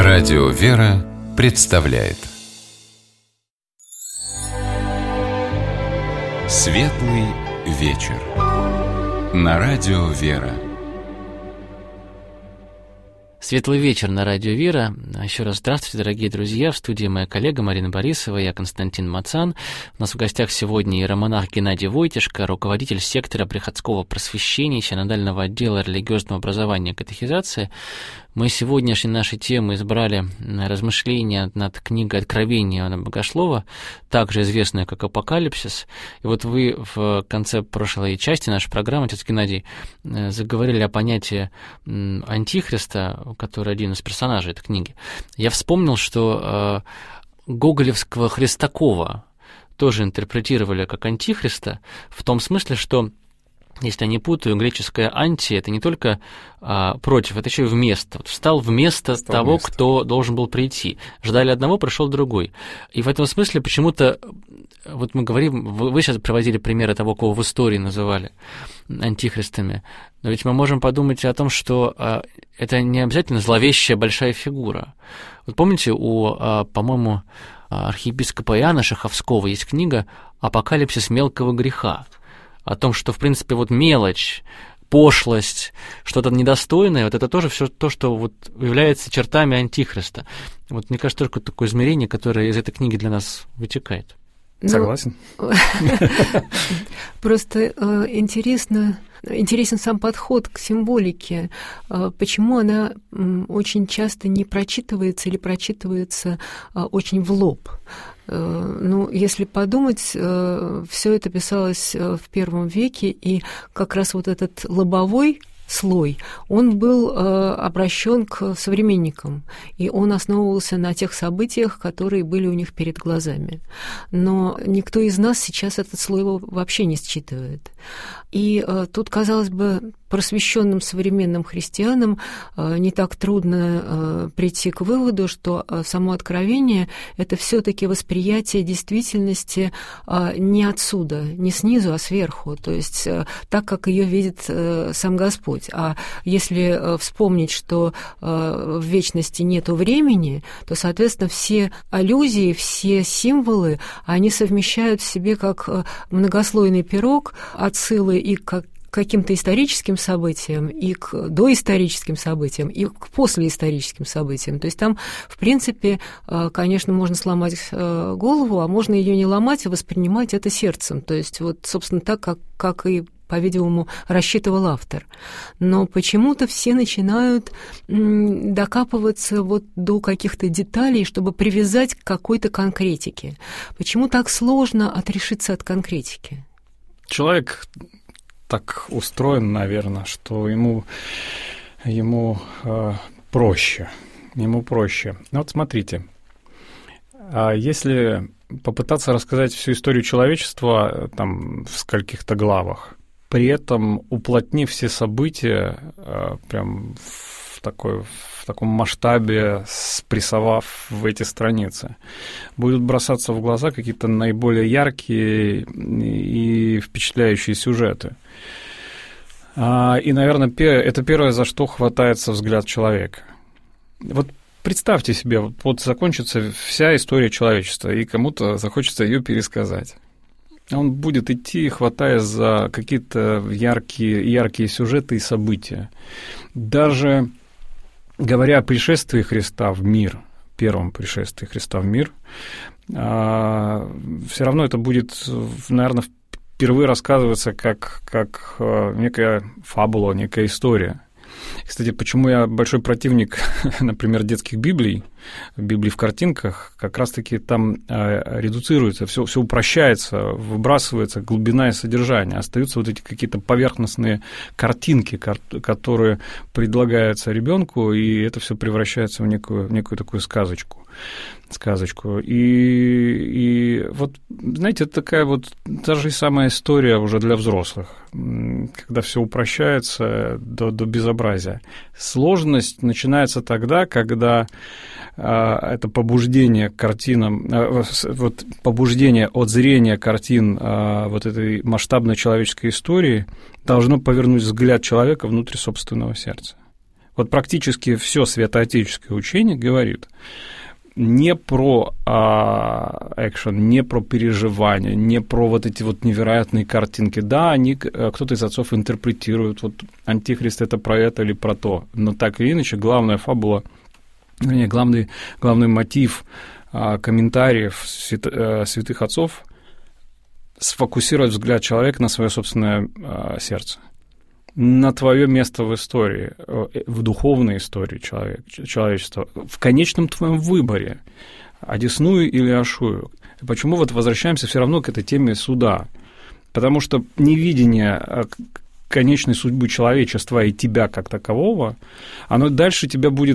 Радио «Вера» представляет Светлый вечер на Радио «Вера». Светлый вечер на Радио «Вера». Еще раз здравствуйте, дорогие друзья. В студии моя коллега Марина Борисова, я Константин Мацан. У нас в гостях сегодня иеромонах Геннадий Войтишко, руководитель сектора приходского просвещения, синодального отдела религиозного образования и катехизации. Мы сегодняшней нашей темой избрали размышления над книгой «Откровение» Иоанна Богослова, также известная как «Апокалипсис». И вот вы в конце прошлой части нашей программы, отец Геннадий, заговорили о понятии антихриста, который один из персонажей этой книги. Я вспомнил, что гоголевского Христакова тоже интерпретировали как антихриста, в том смысле, что, если я не путаю, греческое «анти» — это не только против, это еще и вместо. Вот встал вместо того, кто должен был прийти. Ждали одного, пришел другой. И в этом смысле почему-то, вот мы говорим, вы сейчас приводили примеры того, кого в истории называли антихристами, но ведь мы можем подумать о том, что это не обязательно зловещая большая фигура. Вот помните, по-моему, архиепископа Иоанна Шаховского есть книга «Апокалипсис мелкого греха», о том, что, в принципе, вот мелочь, пошлость, что-то недостойное, вот это тоже все то, что вот является чертами антихриста. Вот мне кажется, только такое измерение, которое из этой книги для нас вытекает. Согласен. Просто интересен сам подход к символике. Почему она очень часто не прочитывается или прочитывается очень в лоб? Ну, если подумать, все это писалось в первом веке, и как раз вот этот лобовой слой, он был обращен к современникам, и он основывался на тех событиях, которые были у них перед глазами. Но никто из нас сейчас этот слой вообще не считывает. И тут, казалось бы, просвещенным современным христианам не так трудно прийти к выводу, что само откровение — это все-таки восприятие действительности не отсюда, не снизу, а сверху, то есть так, как ее видит сам Господь. А если вспомнить, что в вечности нету времени, то, соответственно, все аллюзии, все символы, они совмещают в себе как многослойный пирог, отсылы и к каким-то историческим событиям, и к доисторическим событиям, и к послеисторическим событиям. То есть там, в принципе, конечно, можно сломать голову, а можно ее не ломать, а воспринимать это сердцем. То есть вот, собственно, так, как и, по-видимому, рассчитывал автор. Но почему-то все начинают докапываться вот до каких-то деталей, чтобы привязать к какой-то конкретике. Почему так сложно отрешиться от конкретики? Человек так устроен, наверное, что ему проще. Ему проще. Вот смотрите, если попытаться рассказать всю историю человечества там, в скольких-то главах, при этом уплотнив все события прям в таком масштабе, спрессовав в эти страницы, будут бросаться в глаза какие-то наиболее яркие и впечатляющие сюжеты. И, наверное, это первое, за что хватается взгляд человека. Вот представьте себе, вот закончится вся история человечества, и кому-то захочется ее пересказать. Он будет идти, хватаясь за какие-то яркие сюжеты и события. Даже говоря о пришествии Христа в мир, первом пришествии Христа в мир, все равно это будет, наверное, впервые рассказываться как некая фабула, некая история. Кстати, почему я большой противник, например, детских Библий в картинках, как раз-таки там редуцируется, все упрощается, выбрасывается глубина и содержание, остаются вот эти какие-то поверхностные картинки, которые предлагаются ребенку, и это все превращается в некую такую сказочку. И вот, знаете, это такая вот та же самая история уже для взрослых, когда все упрощается до безобразия. Сложность начинается тогда, когда это побуждение к картинам, вот побуждение от зрения картин вот этой масштабной человеческой истории должно повернуть взгляд человека внутрь собственного сердца. Вот практически все святоотеческое учение говорит не про экшен, не про переживания, не про вот эти вот невероятные картинки. Да, кто-то из отцов интерпретирует, вот Антихрист это про это или про то, но так или иначе главная фабула, главный мотив комментариев святых отцов сфокусировать взгляд человека на свое собственное сердце, на твое место в истории, в духовной истории человечества, в конечном твоем выборе, одесную или ашую. Почему вот возвращаемся все равно к этой теме суда? Потому что невидение конечной судьбы человечества и тебя как такового, оно дальше тебя будет,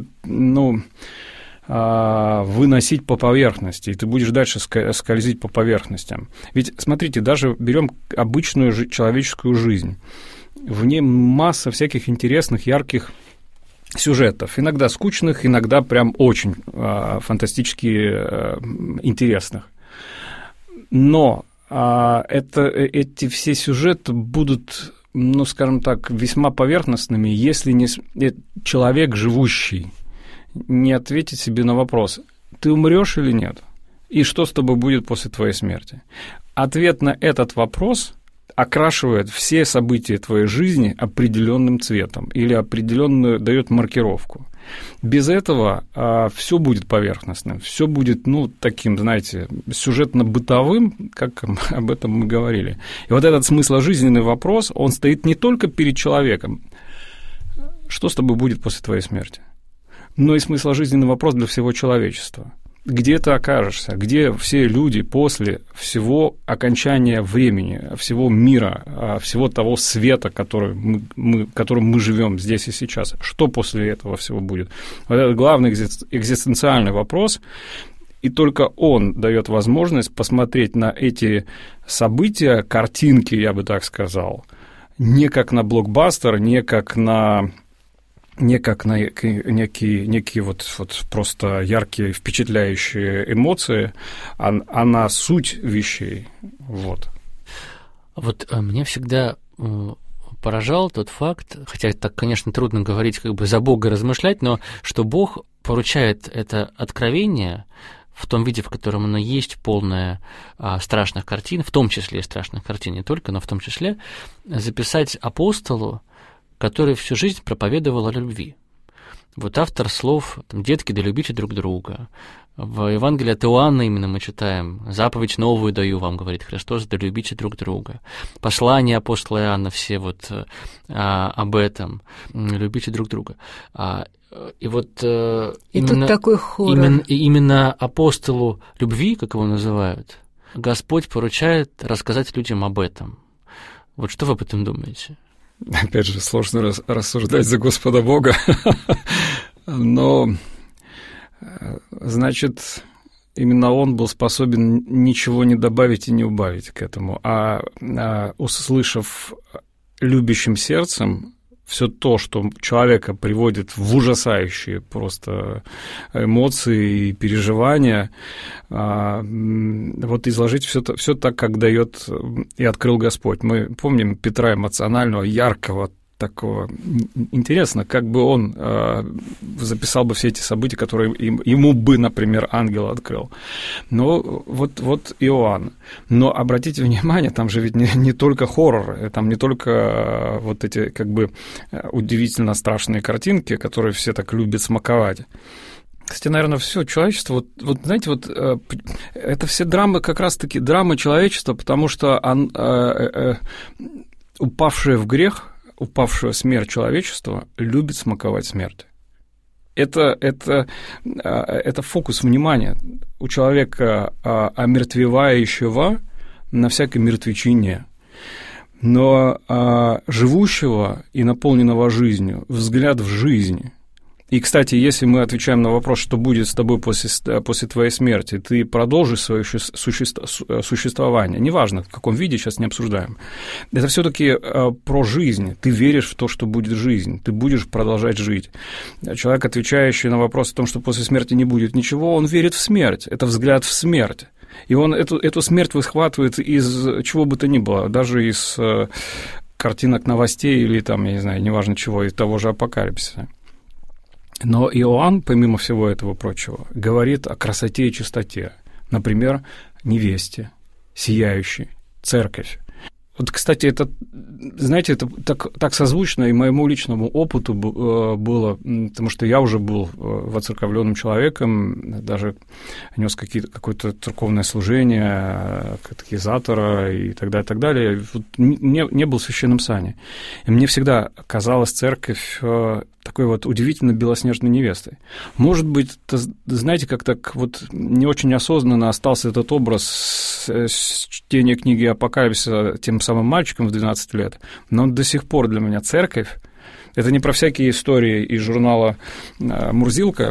выносить по поверхности, и ты будешь дальше скользить по поверхностям. Ведь, смотрите, даже берем обычную человеческую жизнь. В ней масса всяких интересных, ярких сюжетов, иногда скучных, иногда прям очень фантастически интересных. Но эти все сюжеты будут, скажем так, весьма поверхностными, если не человек, живущий, не ответит себе на вопрос, ты умрешь или нет, и что с тобой будет после твоей смерти. Ответ на этот вопрос окрашивает все события твоей жизни определенным цветом или определенную дает маркировку. Без этого все будет поверхностным, все будет, таким, знаете, сюжетно-бытовым, как об этом мы говорили. И вот этот смысло-жизненный вопрос, он стоит не только перед человеком, что с тобой будет после твоей смерти, но и смысложжизненный вопрос для всего человечества. Где ты окажешься, где все люди после всего окончания времени, всего мира, всего того света, которым мы живем здесь и сейчас, что после этого всего будет? Вот это главный экзистенциальный вопрос, и только он дает возможность посмотреть на эти события, картинки, я бы так сказал, не как на блокбастер, не как на некие вот просто яркие, впечатляющие эмоции, а на суть вещей. Вот. Вот меня всегда поражал тот факт, хотя так, конечно, трудно говорить, за Бога размышлять, но что Бог поручает это откровение в том виде, в котором оно есть, полное страшных картин, в том числе и страшных картин, не только, но в том числе, записать апостолу, который всю жизнь проповедовал о любви. Вот автор слов «Детки, да любите друг друга». В Евангелии от Иоанна именно мы читаем «Заповедь новую даю вам, говорит Христос, да любите друг друга». Послания апостола Иоанна все об этом «любите друг друга». И вот тут такой хоррор. Именно апостолу любви, как его называют, Господь поручает рассказать людям об этом. Вот что вы об этом думаете? Опять же, сложно рассуждать за Господа Бога, но, значит, именно Он был способен ничего не добавить и не убавить к этому, услышав любящим сердцем все то, что человека приводит в ужасающие просто эмоции и переживания, вот изложить все так, как дает и открыл Господь. Мы помним Петра эмоционального, яркого, такого. Интересно, как бы он записал бы все эти события, которые ему бы, например, ангел открыл. Но вот Иоанн. Но обратите внимание, там же ведь не только хоррор, там не только вот эти удивительно страшные картинки, которые все так любят смаковать. Кстати, наверное, все человечество, знаете, это все драмы, как раз-таки драмы человечества, потому что упавшее в грех, упавшая смерть человечества любит смаковать смерть. Это фокус внимания у человека, омертвевающего на всякой мертвечине, но живущего и наполненного жизнью, взгляд в жизнь. И, кстати, если мы отвечаем на вопрос, что будет с тобой после твоей смерти, ты продолжишь свое существование, неважно, в каком виде, сейчас не обсуждаем. Это все-таки про жизнь. Ты веришь в то, что будет жизнь, ты будешь продолжать жить. Человек, отвечающий на вопрос о том, что после смерти не будет ничего, он верит в смерть. Это взгляд в смерть. И он эту смерть выхватывает из чего бы то ни было, даже из картинок новостей или там, я не знаю, неважно чего, из того же апокалипсиса. Но Иоанн, помимо всего этого прочего, говорит о красоте и чистоте. Например, невесте, сияющей, церковь. Вот, кстати, это, знаете, это так созвучно и моему личному опыту было, потому что я уже был воцерковленным человеком, даже нес какое-то церковное служение, катехизатора и так далее, и так далее. Вот не был в священном сане. И мне всегда казалась церковь такой вот удивительно белоснежной невестой. Может быть, знаете, как так вот не очень осознанно остался этот образ с чтения книги «Апокалипсиса» тем самым мальчиком в 12 лет, но до сих пор для меня церковь — это не про всякие истории из журнала «Мурзилка»,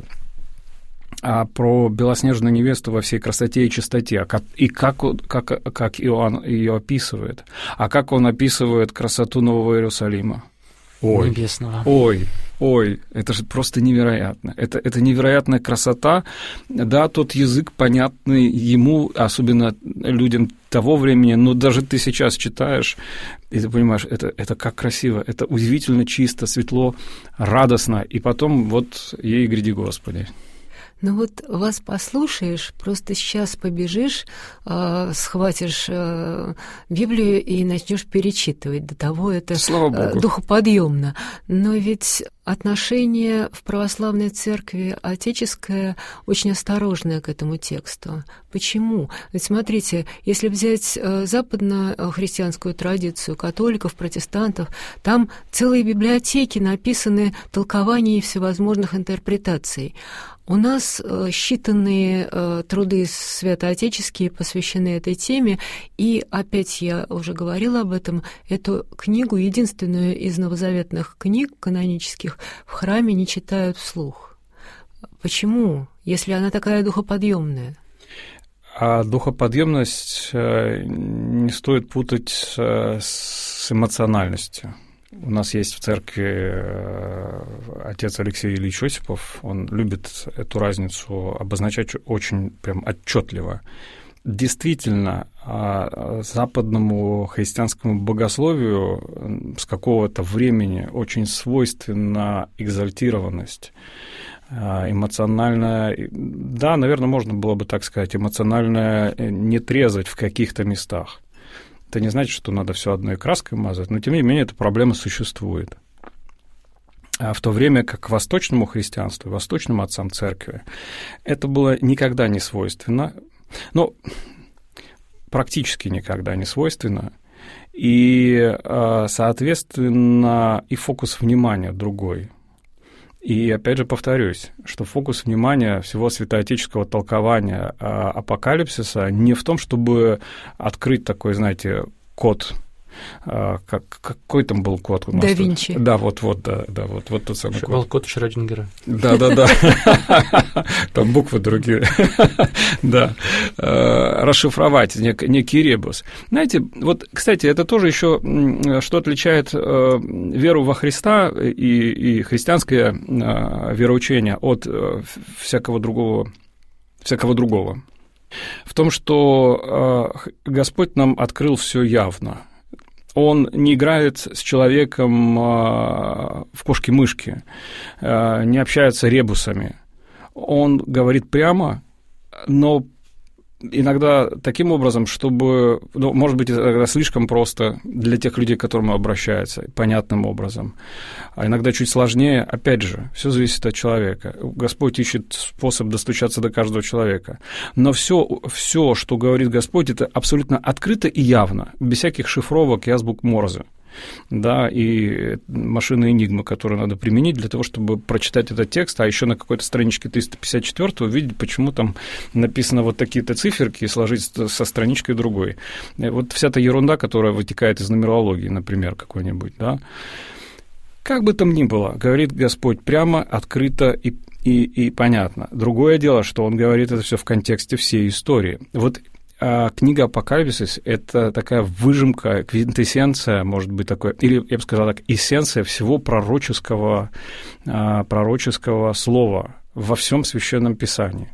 а про белоснежную невесту во всей красоте и чистоте, и как Иоанн ее описывает, а как он описывает красоту Нового Иерусалима. Небесного. Ой, это же просто невероятно. Это невероятная красота. Да, тот язык, понятный ему, особенно людям того времени, но даже ты сейчас читаешь, и ты понимаешь, это как красиво, это удивительно чисто, светло, радостно, и потом вот ей гряди Господи. Ну вот вас послушаешь, просто сейчас побежишь, схватишь Библию и начнешь перечитывать. До того это духоподъемно. Но ведь отношение в православной церкви отеческое очень осторожное к этому тексту. Почему? Ведь смотрите, если взять западно-христианскую традицию католиков, протестантов, там целые библиотеки написаны толкований всевозможных интерпретаций. У нас считанные труды святоотеческие посвящены этой теме, и опять я уже говорила об этом, эту книгу, единственную из новозаветных книг канонических, в храме не читают вслух. Почему, если она такая духоподъемная? А духоподъемность не стоит путать с эмоциональностью. У нас есть в церкви отец Алексей Ильич Осипов, он любит эту разницу обозначать очень прям отчетливо. Действительно, западному христианскому богословию с какого-то времени очень свойственна экзальтированность, эмоциональная, да, наверное, можно было бы так сказать, эмоциональная нетрезвость в каких-то местах. Это не значит, что надо все одной краской мазать, но, тем не менее, эта проблема существует. А в то время как восточному христианству, восточным отцам церкви, это было никогда не свойственно, ну, практически никогда не свойственно, и, соответственно, и фокус внимания другой. И, опять же, повторюсь, что фокус внимания всего святоотеческого толкования апокалипсиса не в том, чтобы открыть такой, знаете, код. Какой там был код у нас? Да Винчи. Да, вот тот самый код. Был код Шрёдингера. Да. Там буквы другие. Да. Расшифровать некий ребус. Знаете, вот, кстати, это тоже еще что отличает веру во Христа и христианское вероучение от всякого другого. В том, что Господь нам открыл все явно. Он не играет с человеком в кошки-мышки, не общается ребусами. Он говорит прямо, но иногда таким образом, чтобы, ну, может быть, иногда слишком просто для тех людей, к которым он обращается, понятным образом. А иногда чуть сложнее. Опять же, все зависит от человека. Господь ищет способ достучаться до каждого человека. Но все, что говорит Господь, это абсолютно открыто и явно, без всяких шифровок и азбук Морзе. Да, и машины Энигмы, которые надо применить для того, чтобы прочитать этот текст, а еще на какой-то страничке 354 увидеть, почему там написано вот такие-то циферки, и сложить со страничкой другой. Вот вся эта ерунда, которая вытекает из нумерологии, например, какой-нибудь, да. Как бы там ни было, говорит Господь прямо, открыто и понятно. Другое дело, что Он говорит это все в контексте всей истории. Вот книга «Апокалипсис» — это такая выжимка, квинтэссенция, может быть, такое, или, я бы сказал так, эссенция всего пророческого слова во всем Священном Писании.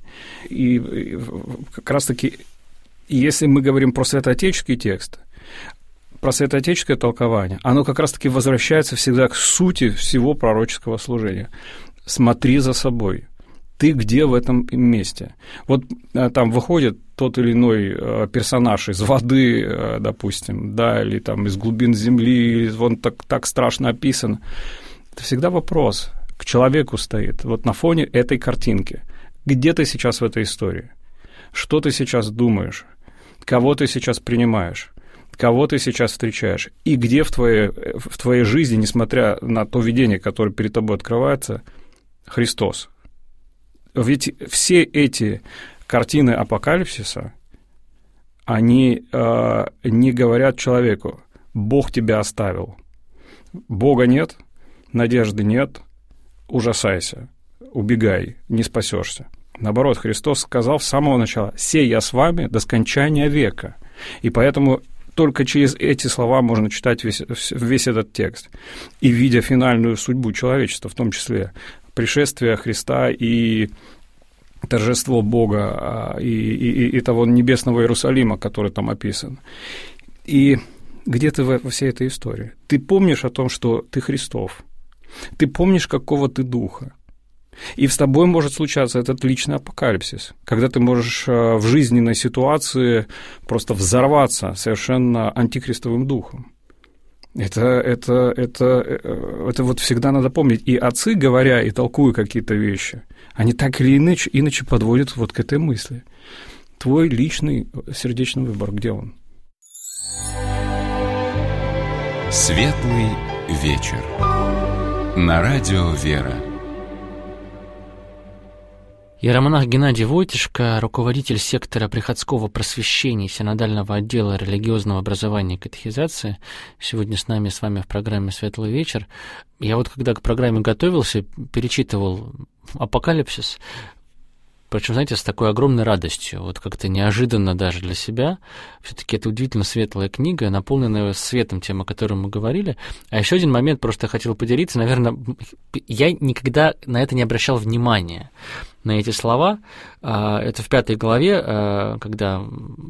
И как раз-таки, если мы говорим про святоотеческий текст, про святоотеческое толкование, оно как раз-таки возвращается всегда к сути всего пророческого служения. Смотри за собой. Ты где в этом месте? Вот там выходит тот или иной персонаж из воды, допустим, да, или там из глубин земли, или он так страшно описан. Это всегда вопрос к человеку стоит, вот на фоне этой картинки. Где ты сейчас в этой истории? Что ты сейчас думаешь? Кого ты сейчас принимаешь? Кого ты сейчас встречаешь? И где в твоей жизни, несмотря на то видение, которое перед тобой открывается, Христос? Ведь все эти картины апокалипсиса, они не говорят человеку: Бог тебя оставил. Бога нет, надежды нет, ужасайся, убегай, не спасешься. Наоборот, Христос сказал с самого начала: «Сей я с вами до скончания века». И поэтому только через эти слова можно читать весь этот текст. И видя финальную судьбу человечества, в том числе пришествие Христа и торжество Бога, и того небесного Иерусалима, который там описан. И где ты во всей этой истории? Ты помнишь о том, что ты Христов? Ты помнишь, какого ты духа? И с тобой может случаться этот личный апокалипсис, когда ты можешь в жизненной ситуации просто взорваться совершенно антихристовым духом. Это вот всегда надо помнить. И отцы, говоря и толкуя какие-то вещи, они так или иначе подводят вот к этой мысли. Твой личный сердечный выбор, где он? Светлый вечер. На радио «Вера». Иеромонах Геннадий Войтишко, руководитель сектора приходского просвещения синодального отдела религиозного образования и катехизации, сегодня с вами в программе «Светлый вечер». Я вот когда к программе готовился, перечитывал «Апокалипсис», причем, знаете, с такой огромной радостью, вот как-то неожиданно даже для себя. Все-таки это удивительно светлая книга, наполненная светом тем, о котором мы говорили. А еще один момент просто хотел поделиться. Наверное, я никогда на это не обращал внимания, на эти слова. Это в 5 главе, когда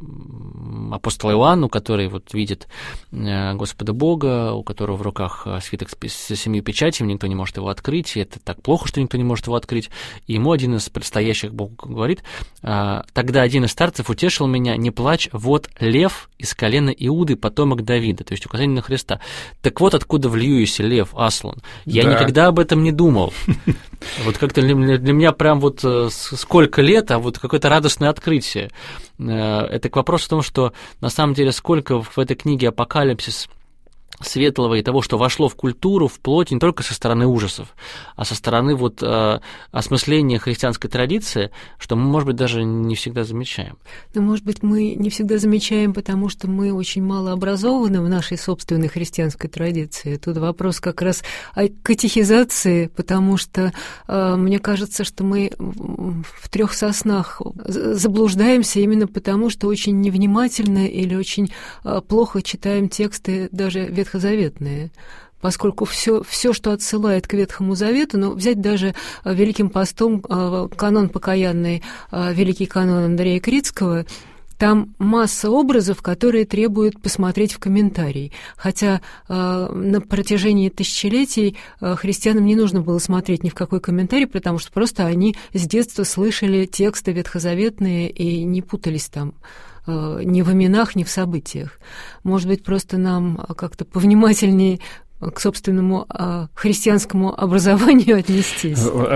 апостол Иоанн, который вот видит Господа Бога, у которого в руках свиток с 7 печатями, никто не может его открыть, и это так плохо, что никто не может его открыть. И ему один из предстоящих Богу говорит: «Тогда один из старцев утешил меня: не плачь, вот лев из колена Иуды, потомок Давида», то есть указание на Христа. Так вот откуда в Льюисе лев, Аслан. Я никогда об этом не думал. Вот как-то для меня прям вот сколько лет, а вот какое-то радостное открытие. Это к вопросу о том, что на самом деле сколько в этой книге «Апокалипсис» светлого и того, что вошло в культуру, в плоть, не только со стороны ужасов, а со стороны вот осмысления христианской традиции, что мы, может быть, даже не всегда замечаем. Но, может быть, мы не всегда замечаем, потому что мы очень мало образованы в нашей собственной христианской традиции. Тут вопрос как раз о катехизации, потому что мне кажется, что мы в 3 соснах заблуждаемся именно потому, что очень невнимательно или очень плохо читаем тексты даже ветхозаветные, поскольку все, что отсылает к Ветхому Завету, но взять даже Великим постом канон покаянный, Великий канон Андрея Критского, там масса образов, которые требуют посмотреть в комментарий. Хотя на протяжении тысячелетий христианам не нужно было смотреть ни в какой комментарий, потому что просто они с детства слышали тексты ветхозаветные и не путались там ни в именах, ни в событиях. Может быть, просто нам как-то повнимательнее к собственному христианскому образованию отнестись.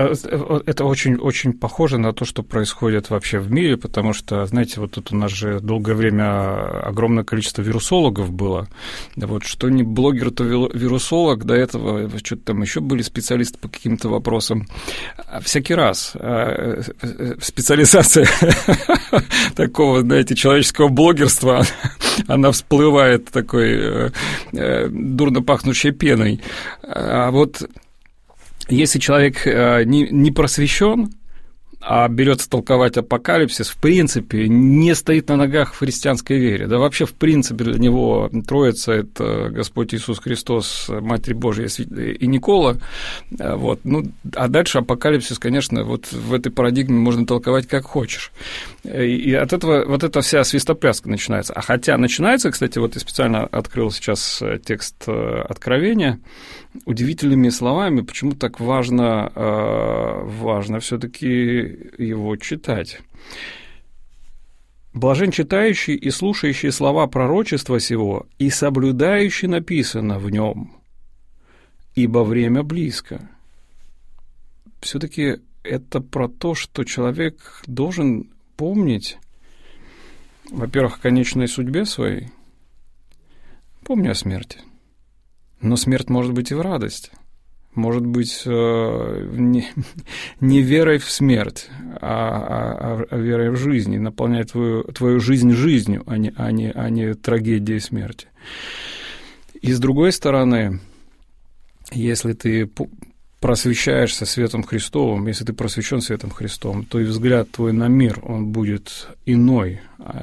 Это очень похоже на то, что происходит вообще в мире, потому что, знаете, вот тут у нас же долгое время огромное количество вирусологов было. Вот что не блогер, то вирусолог, до этого что-то там еще были специалисты по каким-то вопросам. Всякий раз специализация такого, знаете, человеческого блогерства, она всплывает такой дурно пахнущей пеной. А вот если человек не просвещен, а берется толковать апокалипсис, в принципе, не стоит на ногах в христианской вере. Да вообще, в принципе, для него Троица – это Господь Иисус Христос, Матерь Божья и Никола. Вот. Ну, а дальше апокалипсис, конечно, вот в этой парадигме можно толковать как хочешь. И от этого вот эта вся свистопляска начинается. А хотя начинается, кстати, вот я специально открыл сейчас текст Откровения, удивительными словами, почему так важно все-таки его читать. «Блажен читающий и слушающий слова пророчества сего, и соблюдающий написано в нем, ибо время близко». Все-таки это про то, что человек должен помнить, во-первых, о конечной судьбе своей, помни о смерти. Но смерть может быть и в радость. Может быть, не верой в смерть, а верой в жизнь, и наполнять твою жизнь жизнью, а не трагедией смерти. И с другой стороны, если ты просвещаешься светом Христовым, если ты просвещен светом Христовым, то и взгляд твой на мир, он будет иной,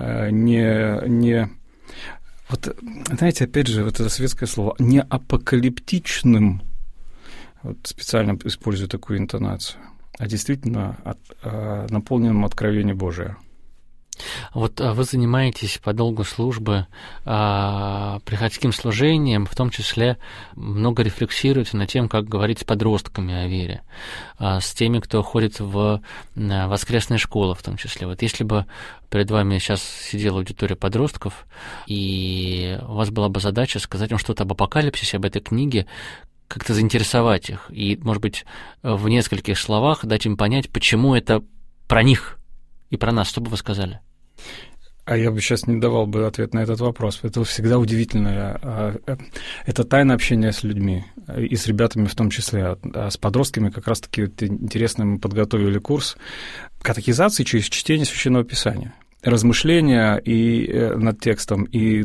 вот, знаете, опять же, вот это светское слово, не апокалиптичным, вот специально использую такую интонацию, а действительно наполненным откровением Божия. Вот вы занимаетесь по долгу службы приходским служением, в том числе много рефлексируете над тем, как говорить с подростками о вере, с теми, кто ходит в воскресные школы в том числе. Вот если бы перед вами сейчас сидела аудитория подростков, и у вас была бы задача сказать им что-то об апокалипсисе, об этой книге, как-то заинтересовать их и, может быть, в нескольких словах дать им понять, почему это про них и про нас, что бы вы сказали? А я бы сейчас не давал бы ответ на этот вопрос. Это всегда удивительно. Это тайное общение с людьми, и с ребятами в том числе. А с подростками как раз-таки интересно, мы подготовили курс катехизации через чтение Священного Писания. Размышления и над текстом, и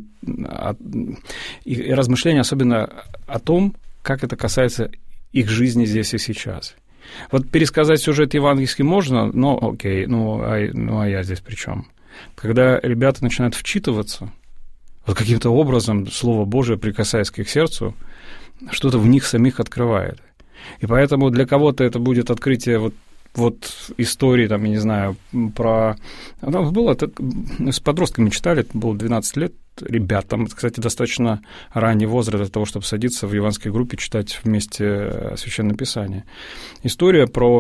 размышления особенно о том, как это касается их жизни здесь и сейчас. Вот пересказать сюжет евангельский можно, но окей, а я здесь при чем? Когда ребята начинают вчитываться, вот каким-то образом Слово Божие, прикасаясь к их сердцу, что-то в них самих открывает. И поэтому для кого-то это будет открытие вот истории, там, я не знаю, про... Было это... С подростками читали, это было 12 лет ребятам. Это, кстати, достаточно ранний возраст для того, чтобы садиться в евангельской группе, читать вместе Священное Писание. История про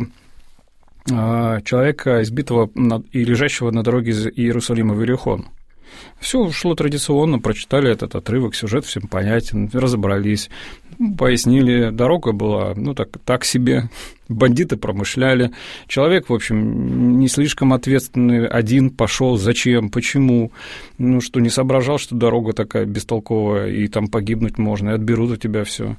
человека, избитого и лежащего на дороге из Иерусалима в Иерихон. Все шло традиционно, прочитали этот отрывок, сюжет всем понятен, разобрались, пояснили, дорога была, так себе, бандиты промышляли, человек, в общем, не слишком ответственный, один пошел, зачем, почему, что не соображал, что дорога такая бестолковая, и там погибнуть можно, и отберут у тебя все.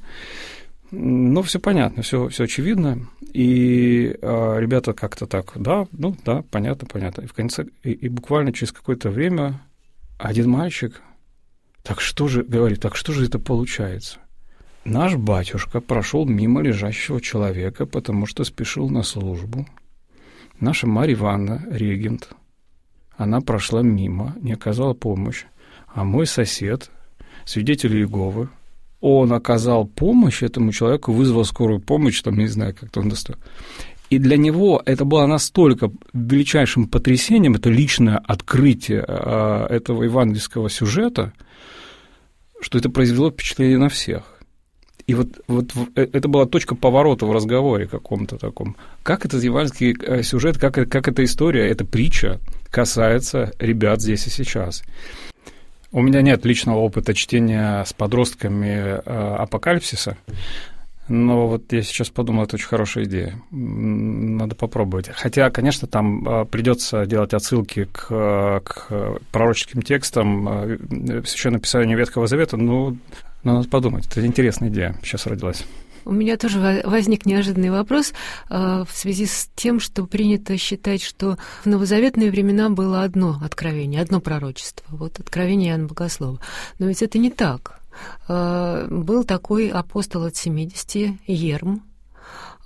Но все понятно, все очевидно, и ребята как-то так, да, понятно. И в конце, и буквально через какое-то время один мальчик говорит, что же это получается? Наш батюшка прошел мимо лежащего человека, потому что спешил на службу. Наша Марья Ивановна, регент, она прошла мимо, не оказала помощь, а мой сосед, свидетель Иеговы, он оказал помощь этому человеку, вызвал скорую помощь, там, не знаю, как-то он достал. И для него это было настолько величайшим потрясением, это личное открытие этого евангельского сюжета, что это произвело впечатление на всех. И вот это была точка поворота в разговоре каком-то таком. Как этот евангельский сюжет, как эта история, эта притча касается ребят здесь и сейчас. У меня нет личного опыта чтения с подростками апокалипсиса, но вот я сейчас подумал, это очень хорошая идея. Надо попробовать. Хотя, конечно, там придется делать отсылки к пророческим текстам Священного Писания Ветхого Завета, но надо подумать. Это интересная идея сейчас родилась. У меня тоже возник неожиданный вопрос в связи с тем, что принято считать, что в новозаветные времена было одно откровение, одно пророчество, вот откровение Иоанна Богослова. Но ведь это не так. Был такой апостол от 70, Ерм,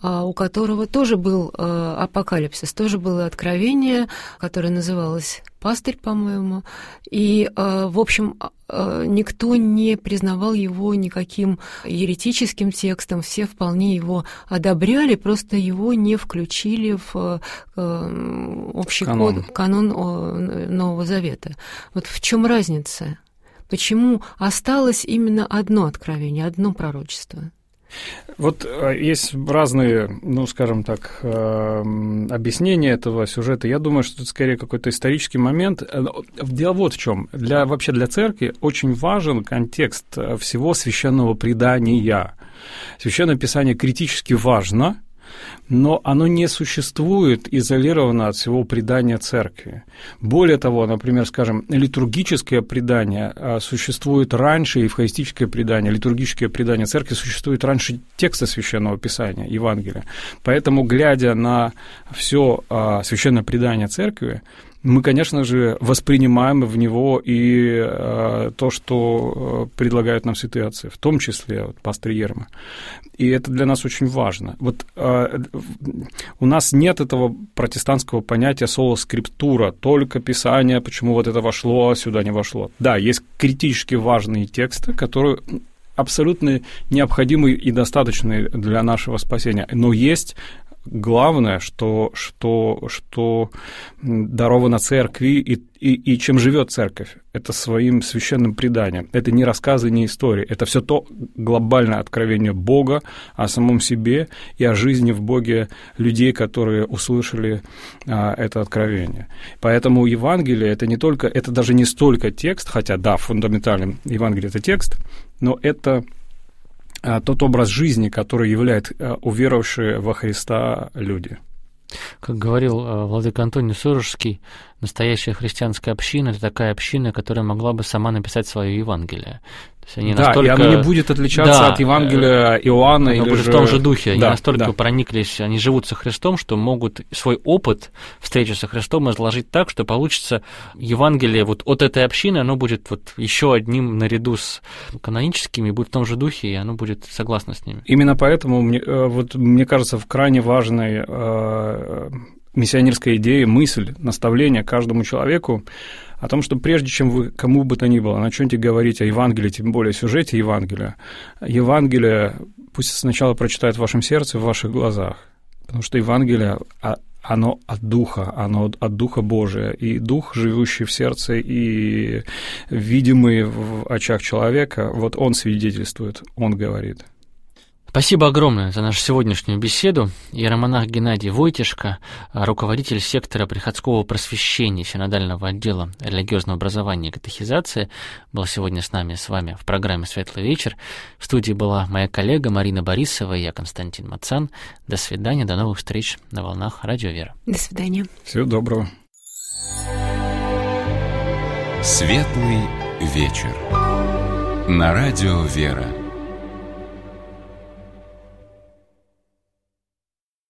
у которого тоже был апокалипсис, тоже было откровение, которое называлось «Пастырь», по-моему, и, в общем, никто не признавал его никаким еретическим текстом, все вполне его одобряли, просто его не включили в общий канон Нового Завета. Вот в чем разница? Почему осталось именно одно откровение, одно пророчество? Вот есть разные, скажем так, объяснения этого сюжета. Я думаю, что это скорее какой-то исторический момент. Дело вот в чем. Вообще для церкви очень важен контекст всего священного предания. Священное Писание критически важно, но оно не существует изолированно от всего предания церкви. Более того, например, скажем, литургическое предание существует раньше, евхаристическое предание, литургическое предание церкви существует раньше текста Священного Писания, Евангелия. Поэтому, глядя на все священное предание церкви, мы, конечно же, воспринимаем в него и то, что предлагают нам святые отцы, в том числе пастырь Ерма. И это для нас очень важно. Вот у нас нет этого протестантского понятия соло скриптура, только Писание, почему вот это вошло, а сюда не вошло. Да, есть критически важные тексты, которые абсолютно необходимы и достаточны для нашего спасения, но есть главное, что даровано церкви и чем живет церковь, это своим священным преданием. Это не рассказы, не истории. Это все то глобальное откровение Бога о самом себе и о жизни в Боге людей, которые услышали это откровение. Поэтому Евангелие это не только, это даже не столько текст, хотя да, фундаментальным Евангелие это текст, но это тот образ жизни, который являют уверовавшие во Христа люди. Как говорил владыка Антоний Сурожский, настоящая христианская община – это такая община, которая могла бы сама написать свое Евангелие. То есть они настолько... и оно не будет отличаться от Евангелия Иоанна. Оно будет в том же духе. Они настолько прониклись, они живут со Христом, что могут свой опыт встречи со Христом изложить так, что получится Евангелие вот от этой общины, оно будет вот еще одним наряду с каноническими, будет в том же духе, и оно будет согласно с ними. Именно поэтому, мне кажется, крайне важной миссионерской идеей мысль, наставление каждому человеку о том, что прежде чем вы кому бы то ни было начнете говорить о Евангелии, тем более сюжете Евангелия, Евангелие пусть сначала прочитает в вашем сердце, в ваших глазах, потому что Евангелие, оно от Духа Божия, и Дух, живущий в сердце и видимый в очах человека, вот он свидетельствует, он говорит. Спасибо огромное за нашу сегодняшнюю беседу. Иеромонах Геннадий Войтишко, руководитель сектора приходского просвещения синодального отдела религиозного образования и катехизации, был сегодня с вами в программе «Светлый вечер». В студии была моя коллега Марина Борисова и я, Константин Мацан. До свидания, до новых встреч на волнах Радио Вера. До свидания. Всего доброго. «Светлый вечер» на Радио Вера.